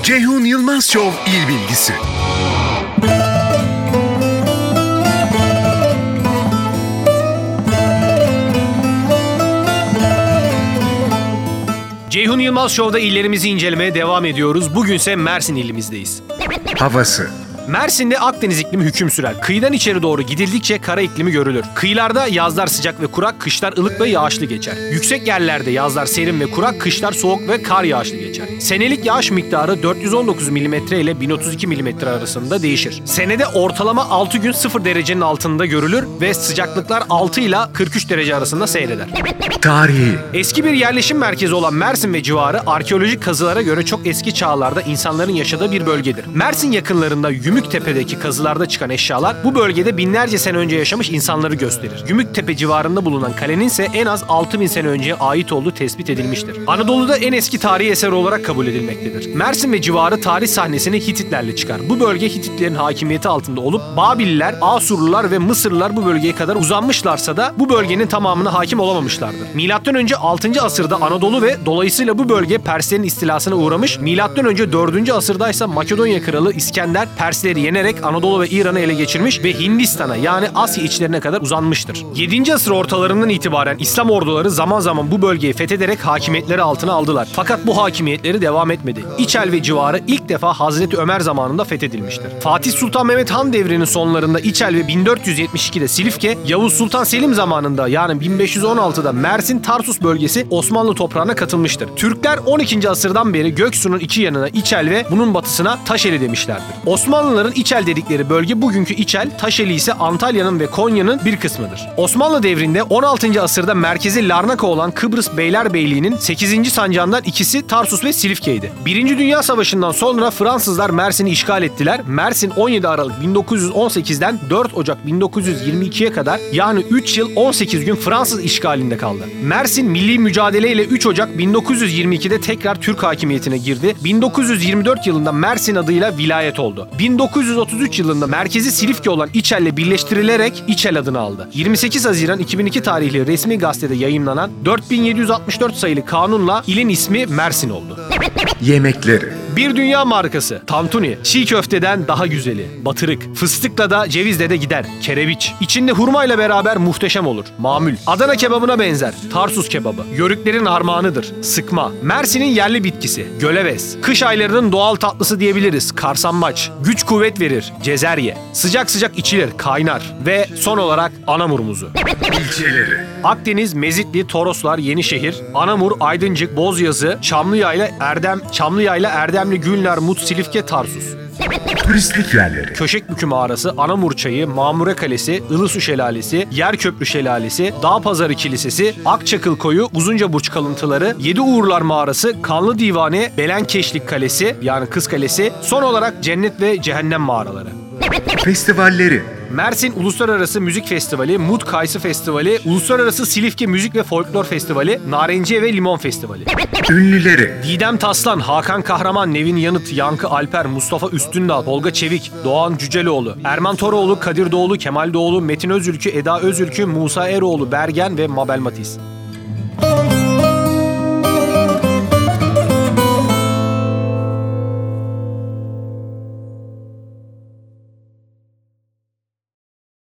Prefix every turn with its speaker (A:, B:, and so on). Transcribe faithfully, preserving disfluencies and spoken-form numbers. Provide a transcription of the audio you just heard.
A: Ceyhun Yılmaz Show İl Bilgisi.
B: Ceyhun Yılmaz Show'da illerimizi incelemeye devam ediyoruz. Bugünse Mersin ilimizdeyiz.
A: Havası.
B: Mersin'de Akdeniz iklimi hüküm sürer. Kıyıdan içeri doğru gidildikçe kara iklimi görülür. Kıyılarda yazlar sıcak ve kurak, kışlar ılık ve yağışlı geçer. Yüksek yerlerde yazlar serin ve kurak, kışlar soğuk ve kar yağışlı geçer. Senelik yağış miktarı dört yüz on dokuz milimetre ile bin otuz iki milimetre arasında değişir. Senede ortalama altı gün sıfır derecenin altında görülür ve sıcaklıklar altı ile kırk üç derece arasında seyreder.
A: Tarihi.
B: Eski bir yerleşim merkezi olan Mersin ve civarı arkeolojik kazılara göre çok eski çağlarda insanların yaşadığı bir bölgedir. Mersin yakınlarında Gümüktepe'deki kazılarda çıkan eşyalar bu bölgede binlerce sene önce yaşamış insanları gösterir. Gümüktepe civarında bulunan kalenin ise en az altı bin sene önceye ait olduğu tespit edilmiştir. Anadolu'da en eski tarihi eser olarak kabul edilmektedir. Mersin ve civarı tarih sahnesine Hititlerle çıkar. Bu bölge Hititlerin hakimiyeti altında olup Babililer, Asurlular ve Mısırlılar bu bölgeye kadar uzanmışlarsa da bu bölgenin tamamına hakim olamamışlardır. Milattan önce altıncı asırda Anadolu ve dolayısıyla bu bölge Perslerin istilasına uğramış. Milattan önce dördüncü asırdaysa Makedonya kralı İskender Persleri yenerek Anadolu ve İran'ı ele geçirmiş ve Hindistan'a yani Asya içlerine kadar uzanmıştır. yedinci asır ortalarından itibaren İslam orduları zaman zaman bu bölgeyi fethederek hakimiyetleri altına aldılar. Fakat bu hakimiyetleri devam etmedi. İçel ve civarı ilk defa Hazreti Ömer zamanında fethedilmiştir. Fatih Sultan Mehmet Han devrinin sonlarında İçel ve bin dört yüz yetmiş ikide Silifke, Yavuz Sultan Selim zamanında yani bin beş yüz on altıda Mersin Tarsus bölgesi Osmanlı toprağına katılmıştır. Türkler on ikinci asırdan beri Göksu'nun iki yanına İçel ve bunun batısına Taşeli demişlerdir. Osmanlıların İçel dedikleri bölge bugünkü İçel, Taşeli ise Antalya'nın ve Konya'nın bir kısmıdır. Osmanlı devrinde on altıncı asırda merkezi Larnaka olan Kıbrıs Beylerbeyliği'nin sekizinci sancağından ikisi Tarsus ve Silifke'ydi. Birinci Dünya Savaşı'ndan sonra Fransızlar Mersin'i işgal ettiler. Mersin on yedi Aralık bin dokuz yüz on sekizden dört Ocak bin dokuz yüz yirmi ikiye kadar yani üç yıl on sekiz gün Fransız işgalinde kaldı. Mersin milli mücadeleyle üç Ocak bin dokuz yüz yirmi ikide tekrar Türk hakimiyetine girdi. bin dokuz yüz yirmi dört yılında Mersin adıyla vilayet oldu. bin dokuz yüz otuz üç yılında merkezi Silifke olan İçel'le birleştirilerek İçel adını aldı. yirmi sekiz Haziran iki bin iki tarihli resmi gazetede yayımlanan dört bin yedi yüz altmış dört sayılı kanunla ilin ismi Mersin oldu.
A: Yemekleri.
B: Bir dünya markası. Tantuni. Çiğ köfteden daha güzeli. Batırık. Fıstıkla da cevizle de gider. Kerebiç. İçinde hurmayla beraber muhteşem olur. Mamul. Adana kebabına benzer. Tarsus kebabı. Yörüklerin armağanıdır. Sıkma. Mersin'in yerli bitkisi. Göleves. Kış aylarının doğal tatlısı diyebiliriz. Karsambaç. Güç kuvvet verir. Cezerye. Sıcak sıcak içilir. Kaynar. Ve son olarak Anamur muzu.
A: İlçeleri.
B: Akdeniz, Mezitli, Toroslar, Yenişehir, Anamur, Aydıncık, Bozyazı, Çamlıyayla, Erdem, Çamlıyayla, Erdemli, Gülnar, Mut, Silifke, Tarsus.
A: Turistik yerleri.
B: Köşekbükü Mağarası, Anamur Çayı, Mamure Kalesi, Ilısu Şelalesi, Yerköprü Şelalesi, Dağpazarı Kilisesi, Akçakıl Koyu, Uzuncaburç kalıntıları, Yedi Uğurlar Mağarası, Kanlı Divane, Belenkeşlik Kalesi yani Kız Kalesi, son olarak Cennet ve Cehennem Mağaraları.
A: Festivalleri.
B: Mersin Uluslararası Müzik Festivali, Mut Kayısı Festivali, Uluslararası Silifke Müzik ve Folklor Festivali, Narenciye ve Limon Festivali.
A: Ünlüleri.
B: Didem Taslan, Hakan Kahraman, Nevin Yanıt, Yankı Alper, Mustafa Üstündağ, Tolga Çevik, Doğan Cüceloğlu, Erman Toroğlu, Kadir Doğulu, Kemal Doğulu, Metin Özülkü, Eda Özülkü, Musa Eroğlu, Bergen ve Mabel Matiz.